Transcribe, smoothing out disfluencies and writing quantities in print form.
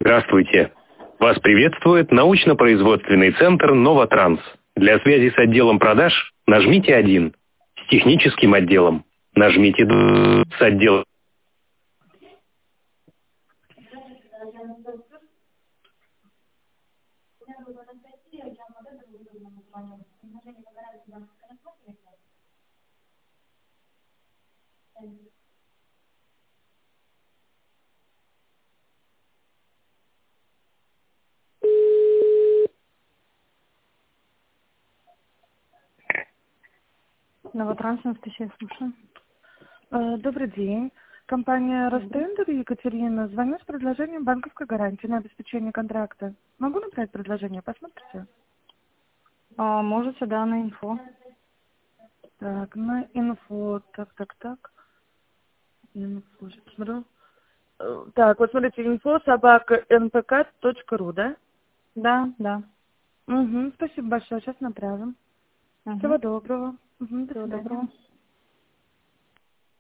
Здравствуйте. Вас приветствует научно-производственный центр «Новотранс». Для связи с отделом продаж нажмите 1. С техническим отделом нажмите 2. С отделом... Новотранс, Анастасия, слушаю. Добрый день. Компания Ростендер, Екатерина. Звоню с предложением банковской гарантии на обеспечение контракта. Могу направить предложение? Посмотрите. Можете, да, на инфо. Так, на инфо. Так. Инфо, сейчас посмотрю. Так, вот смотрите, info@npk.ru, да? Да. Угу, спасибо большое, сейчас направим. Угу. Всего доброго. До Всего свидания. доброго.